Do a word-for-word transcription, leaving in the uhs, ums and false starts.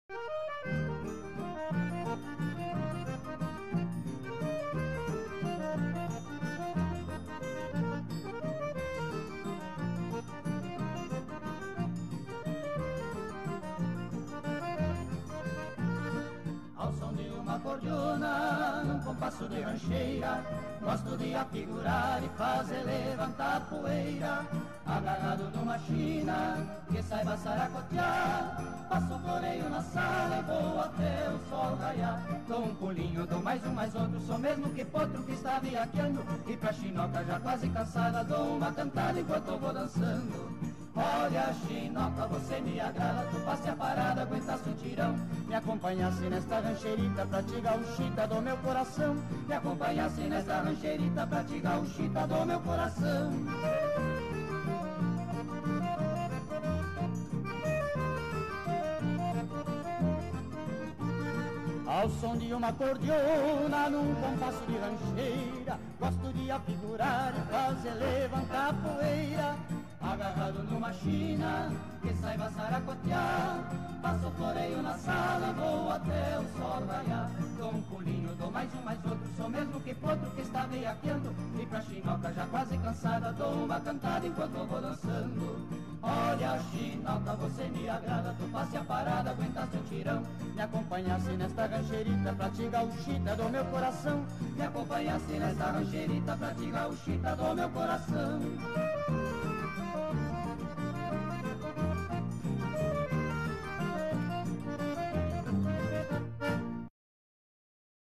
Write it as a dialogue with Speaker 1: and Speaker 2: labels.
Speaker 1: Ao som de uma cordiona, num compasso de rancheira, gosto de afigurar e fazer levantar poeira. Agarrado numa china, que saiba saracotear, passo o floreio na sala e vou até o sol raiar. Dou um pulinho, dou mais um, mais outro, sou mesmo que potro que está viaqueando. E pra chinoca já quase cansada, dou uma cantada enquanto eu vou dançando. Olha, chinoca, você me agrada, tu passe a parada, aguentasse o tirão. Me acompanhasse nesta rancheirita pra te gauchita do meu coração. Me acompanhasse nesta rancheirita pra te gauchita do meu coração. Ao som de uma cordiona, num compasso de rancheira, gosto de afigurar e fazer levantar poeira. Agarrado numa china, que saiba saracotear, passo o floreio na sala, vou até o sol raiar. Dou um pulinho, dou mais um, mais outro, sou mesmo que potro que está veiaqueando. E pra chinoca já quase cansada, dou uma cantada enquanto eu vou dançando. Olha, chinoca, você me agrada, tu passe a parada, aguentasse o tirão. Me acompanhasse nesta rancheirita pra te gauchita do meu coração. Me acompanhasse nesta rancheirita pra te gauchita do meu coração.